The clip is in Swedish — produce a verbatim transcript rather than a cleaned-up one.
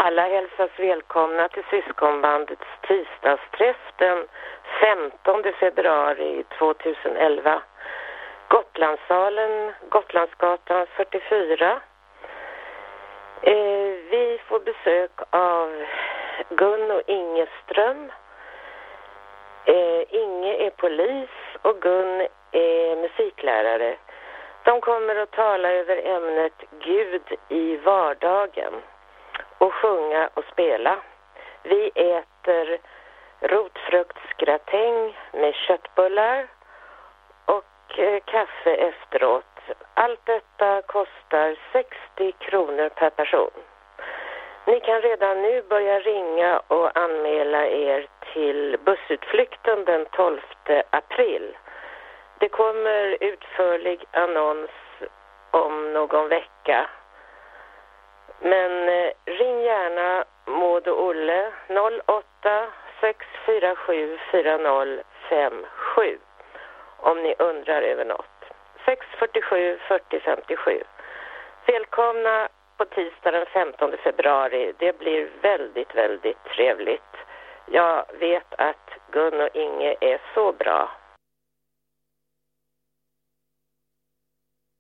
Alla hälsas välkomna till Syskonbandets tisdagsträff den femtonde februari tjugoelva. Gotlandssalen, Gotlandsgatan fyrtiofyra. Eh, vi får besök av Gun och Inge Ström. Eh, Inge är polis och Gun är musiklärare. De kommer att tala över ämnet Gud i vardagen och sjunga och spela. Vi äter rotfruktsgratäng med köttbullar och eh, kaffe efteråt. Allt detta kostar sextio kronor per person. Ni kan redan nu börja ringa och anmäla er till bussutflykten den tolfte april. Det kommer utförlig annons om någon vecka. Men eh, ring gärna Maud och Olle noll åtta sex fyra sju fyra noll fem sju om ni undrar över något. sex fyra sju fyrtio femtiosju. Välkomna på tisdag den femtonde februari. Det blir väldigt, väldigt trevligt. Jag vet att Gun och Inge är så bra.